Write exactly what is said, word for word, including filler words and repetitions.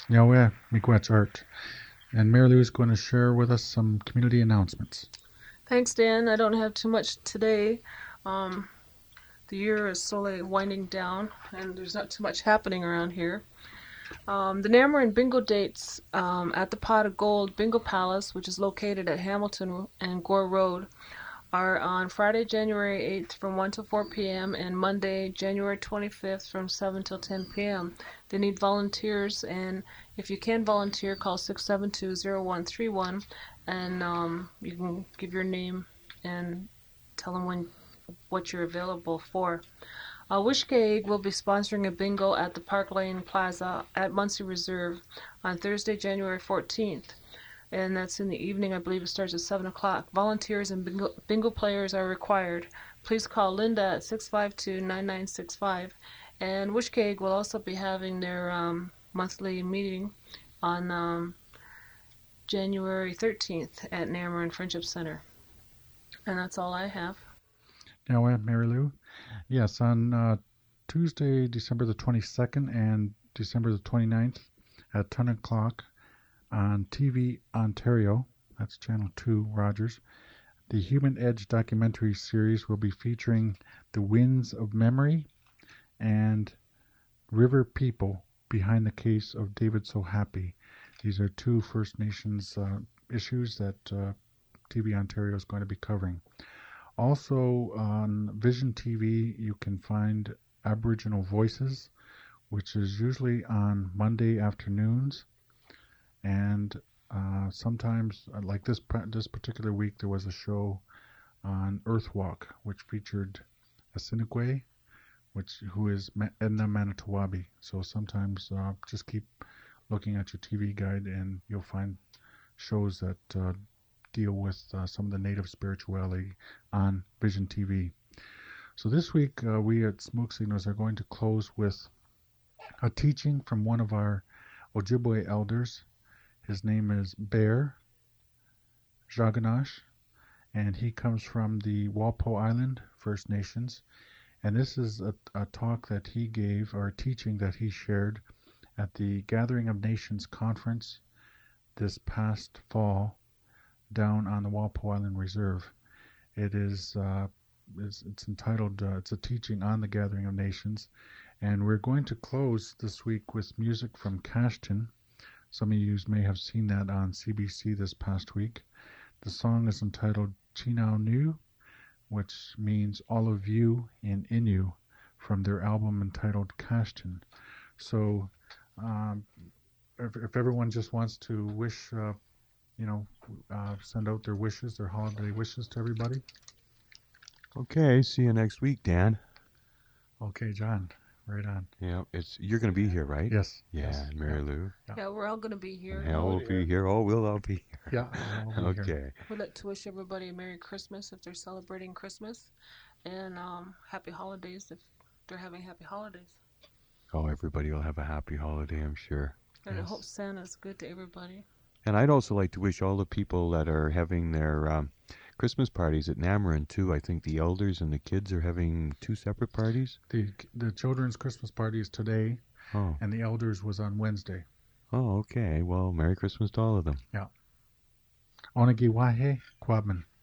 Yahweh Miigwech Art. And Mary Lou is going to share with us some community announcements. Thanks, Dan. I don't have too much today. Um, the year is slowly winding down, and there's not too much happening around here. Um, the Namarin Bingo dates um, at the Pot of Gold Bingo Palace, which is located at Hamilton and Gore Road, are on Friday, January eighth from one to four p.m. and Monday, January twenty-fifth from seven till ten p.m. They need volunteers, and if you can volunteer, call six seven two, zero one three one, and um, you can give your name and tell them when what you're available for. Uh, Wishkeg will be sponsoring a bingo at the Park Lane Plaza at Muncie Reserve on Thursday, January fourteenth. And that's in the evening. I believe it starts at seven o'clock. Volunteers and bingo, bingo players are required. Please call Linda at six five two, nine nine six five. And Wishkeg will also be having their um, monthly meeting on um, January thirteenth at Namarin Friendship Center. And that's all I have. Yahweh Mary Lou. Yes, on uh, Tuesday, December the twenty-second and December the twenty-ninth at ten o'clock on T V Ontario, that's Channel two, Rogers, the Human Edge documentary series will be featuring The Winds of Memory and River People Behind the Case of David So Happy. These are two First Nations uh, issues that uh, T V Ontario is going to be covering. Also on Vision T V, you can find Aboriginal Voices, which is usually on Monday afternoons. And uh, sometimes, uh, like this this particular week, there was a show on Earthwalk, which featured Assiniquet, which who is Edna Manitowabi. So sometimes uh, just keep looking at your T V guide, and you'll find shows that uh, deal with uh, some of the native spirituality on Vision T V. So this week, uh, we at Smoke Signals are going to close with a teaching from one of our Ojibwe elders. His name is Bear Jaganash, and he comes from the Walpole Island First Nations. And this is a, a talk that he gave, or a teaching that he shared at the Gathering of Nations conference this past fall down on the Walpole Island Reserve. It is, uh, it's, it's entitled, uh, it's a teaching on the Gathering of Nations. And we're going to close this week with music from Cashton. Some of you may have seen that on C B C this past week. The song is entitled Chinau Nu, which means all of you in Innu, from their album entitled Cashton. So um, if, if everyone just wants to wish, uh, you know, uh, send out their wishes, their holiday wishes to everybody. Okay, see you next week, Dan. Okay, John. Right on. Yeah, it's you're going to be here, right? Yes. Yeah, yes. and Mary yeah. Lou. Yeah. yeah, we're all going to be here. And Hal will be here. Oh, we'll all be here. Yeah. We'll be okay. Here. We'd like to wish everybody a Merry Christmas if they're celebrating Christmas, and um, Happy Holidays if they're having Happy Holidays. Oh, everybody will have a happy holiday, I'm sure. And yes. I hope Santa's good to everybody. And I'd also like to wish all the people that are having their um, Christmas parties at Namarin too. I think the elders and the kids are having two separate parties. The the children's Christmas party is today, oh. and the elders was on Wednesday. Oh, okay. Well, Merry Christmas to all of them. Yeah. Onagi Wahe Kwabman.